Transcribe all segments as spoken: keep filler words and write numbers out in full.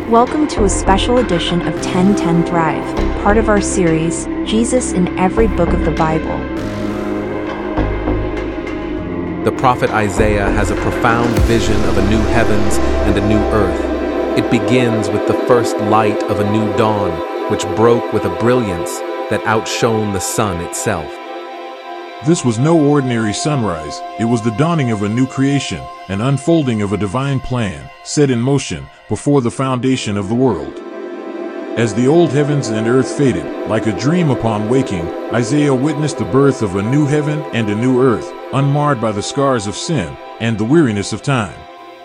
Welcome to a special edition of ten ten Thrive, part of our series, Jesus in Every Book of the Bible. The prophet Isaiah has a profound vision of a new heavens and a new earth. It begins with the first light of a new dawn, which broke with a brilliance that outshone the sun itself. This was no ordinary sunrise. It was the dawning of a new creation, an unfolding of a divine plan, set in motion before the foundation of the world. As the old heavens and earth faded, like a dream upon waking, Isaiah witnessed the birth of a new heaven and a new earth, unmarred by the scars of sin and the weariness of time.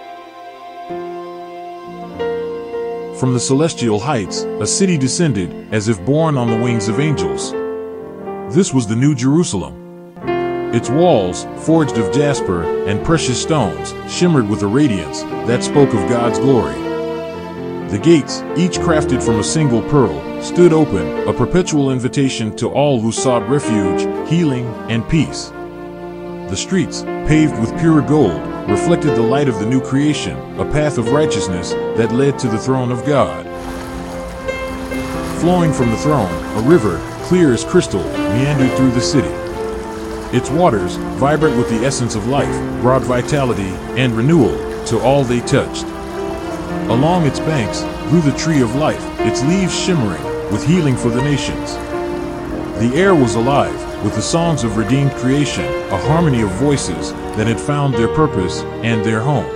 From the celestial heights, a city descended, as if borne on the wings of angels. This was the New Jerusalem. Its walls, forged of jasper and precious stones, shimmered with a radiance that spoke of God's glory. The gates, each crafted from a single pearl, stood open, a perpetual invitation to all who sought refuge, healing, and peace. The streets, paved with pure gold, reflected the light of the new creation, a path of righteousness that led to the throne of God. Flowing from the throne, a river, clear as crystal, meandered through the city. Its waters, vibrant with the essence of life, brought vitality and renewal to all they touched. Along its banks grew the tree of life, its leaves shimmering with healing for the nations. The air was alive with the songs of redeemed creation, a harmony of voices that had found their purpose and their home.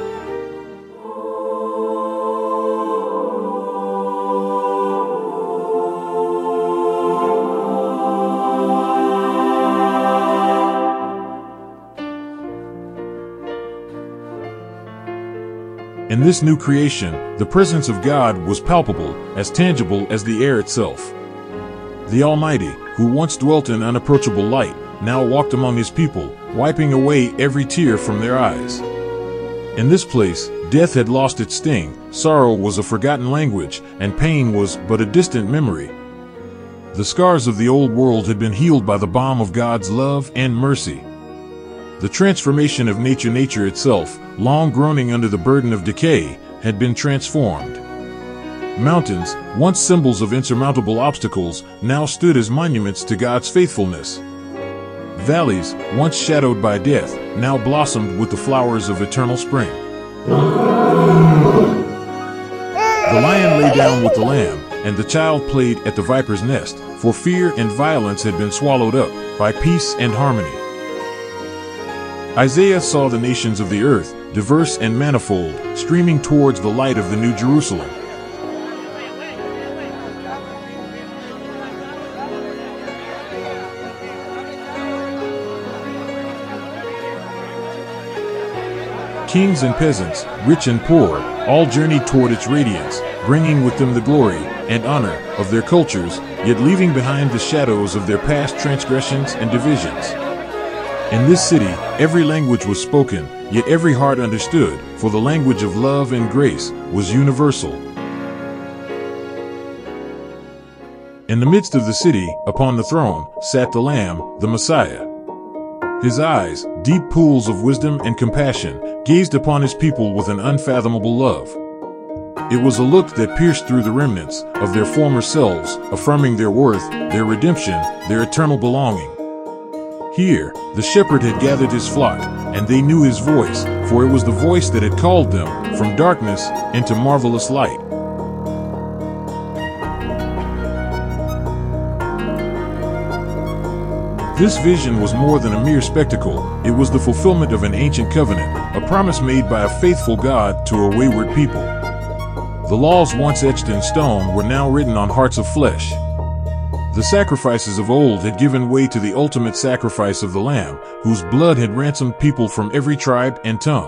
In this new creation, the presence of God was palpable, as tangible as the air itself. The Almighty, who once dwelt in unapproachable light, now walked among his people, wiping away every tear from their eyes. In this place, death had lost its sting, sorrow was a forgotten language, and pain was but a distant memory. The scars of the old world had been healed by the balm of God's love and mercy. The transformation of nature nature itself, long groaning under the burden of decay, had been transformed. Mountains, once symbols of insurmountable obstacles, now stood as monuments to God's faithfulness. Valleys, once shadowed by death, now blossomed with the flowers of eternal spring. The lion lay down with the lamb, and the child played at the viper's nest, for fear and violence had been swallowed up by peace and harmony. Isaiah saw the nations of the earth, diverse and manifold, streaming towards the light of the New Jerusalem. Kings and peasants, rich and poor, all journeyed toward its radiance, bringing with them the glory and honor of their cultures, yet leaving behind the shadows of their past transgressions and divisions. In this city, every language was spoken, yet every heart understood, for the language of love and grace was universal. In the midst of the city, upon the throne, sat the Lamb, the Messiah. His eyes, deep pools of wisdom and compassion, gazed upon his people with an unfathomable love. It was a look that pierced through the remnants of their former selves, affirming their worth, their redemption, their eternal belonging. Here, the shepherd had gathered his flock, and they knew his voice, for it was the voice that had called them from darkness into marvelous light. This vision was more than a mere spectacle. It was the fulfillment of an ancient covenant, a promise made by a faithful God to a wayward people. The laws once etched in stone were now written on hearts of flesh. The sacrifices of old had given way to the ultimate sacrifice of the Lamb, whose blood had ransomed people from every tribe and tongue.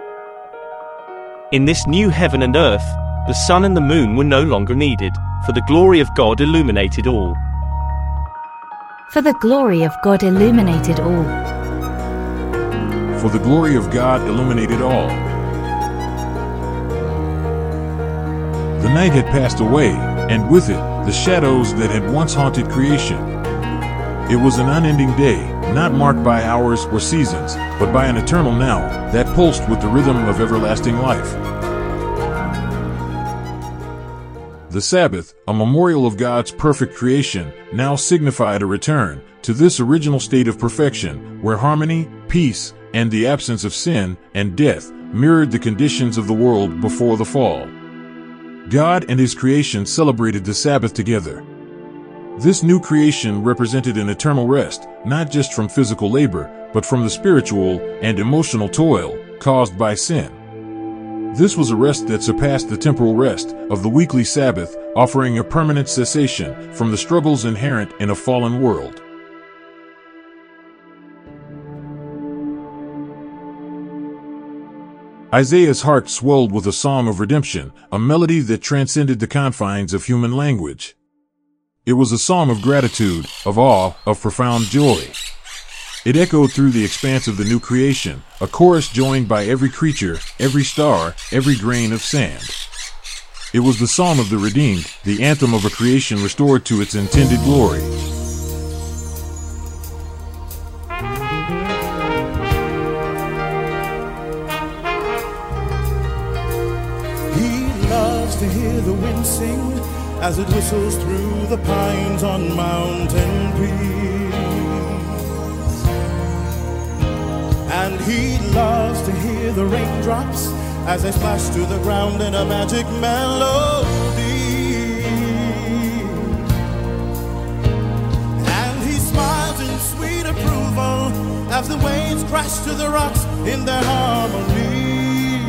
In this new heaven and earth, the sun and the moon were no longer needed, for the glory of God illuminated all. For the glory of God illuminated all. For the glory of God illuminated all. The night had passed away, and with it, the shadows that had once haunted creation. It was an unending day, not marked by hours or seasons, but by an eternal now that pulsed with the rhythm of everlasting life. The Sabbath, a memorial of God's perfect creation, now signified a return to this original state of perfection, where harmony, peace, and the absence of sin and death mirrored the conditions of the world before the fall. God and His creation celebrated the Sabbath together. This new creation represented an eternal rest, not just from physical labor, but from the spiritual and emotional toil caused by sin. This was a rest that surpassed the temporal rest of the weekly Sabbath, offering a permanent cessation from the struggles inherent in a fallen world. Isaiah's heart swelled with a song of redemption, a melody that transcended the confines of human language. It was a song of gratitude, of awe, of profound joy. It echoed through the expanse of the new creation, a chorus joined by every creature, every star, every grain of sand. It was the song of the redeemed, the anthem of a creation restored to its intended glory. He loves to hear the wind sing as it whistles through the pines on mountain peaks. And he loves to hear the raindrops as they splash to the ground in a magic melody. And he smiles in sweet approval as the waves crash to the rocks in their harmony.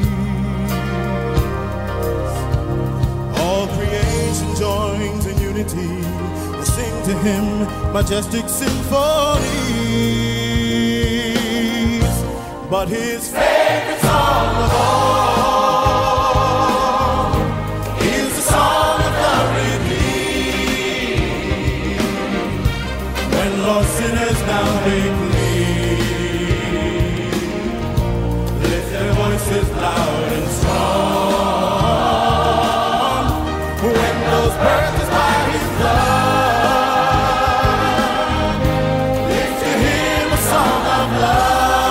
All creation joins in unity to sing to him majestic symphonies. But his favorite song of all is the song of the redeemed. When lost sinners now they plead, lift their voices loud and strong. When those purchased by his blood, lift to him a song of love.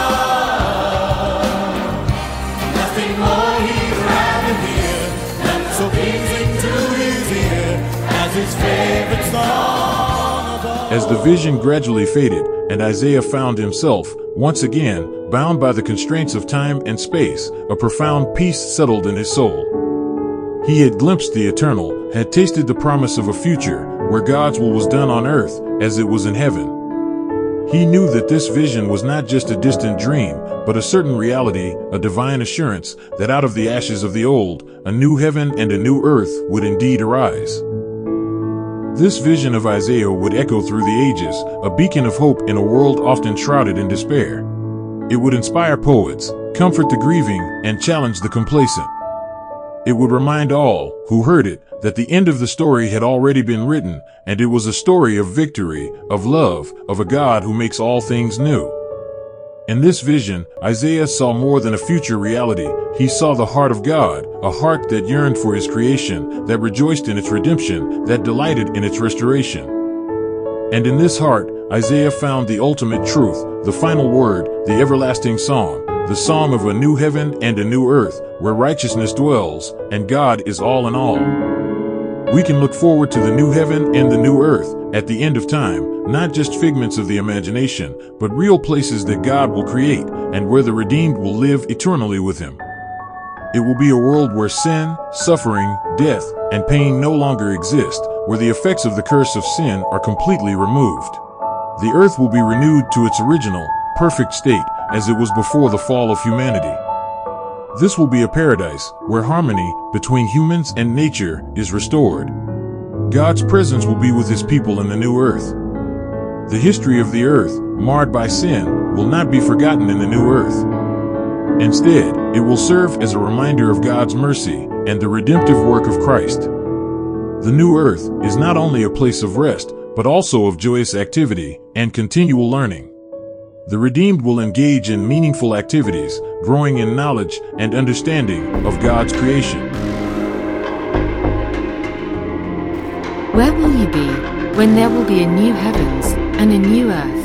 As the vision gradually faded, and Isaiah found himself, once again, bound by the constraints of time and space, a profound peace settled in his soul. He had glimpsed the eternal, had tasted the promise of a future, where God's will was done on earth, as it was in heaven. He knew that this vision was not just a distant dream, but a certain reality, a divine assurance, that out of the ashes of the old, a new heaven and a new earth would indeed arise. This vision of Isaiah would echo through the ages, a beacon of hope in a world often shrouded in despair. It would inspire poets, comfort the grieving, and challenge the complacent. It would remind all who heard it that the end of the story had already been written, and it was a story of victory, of love, of a God who makes all things new. In this vision, Isaiah saw more than a future reality. He saw the heart of God, a heart that yearned for his creation, that rejoiced in its redemption, that delighted in its restoration. And in this heart, Isaiah found the ultimate truth, the final word, the everlasting song, the song of a new heaven and a new earth, where righteousness dwells, and God is all in all. We can look forward to the new heaven and the new earth at the end of time, not just figments of the imagination, but real places that God will create, and where the redeemed will live eternally with him. It will be a world where sin, suffering, death, and pain no longer exist, where the effects of the curse of sin are completely removed. The earth will be renewed to its original, perfect state, as it was before the fall of humanity. This will be a paradise, where harmony between humans and nature is restored. God's presence will be with his people in the new earth. The history of the earth, marred by sin, will not be forgotten in the new earth. Instead, it will serve as a reminder of God's mercy and the redemptive work of Christ. The new earth is not only a place of rest, but also of joyous activity and continual learning. The redeemed will engage in meaningful activities, growing in knowledge and understanding of God's creation. Where will you be when there will be a new heavens and a new earth?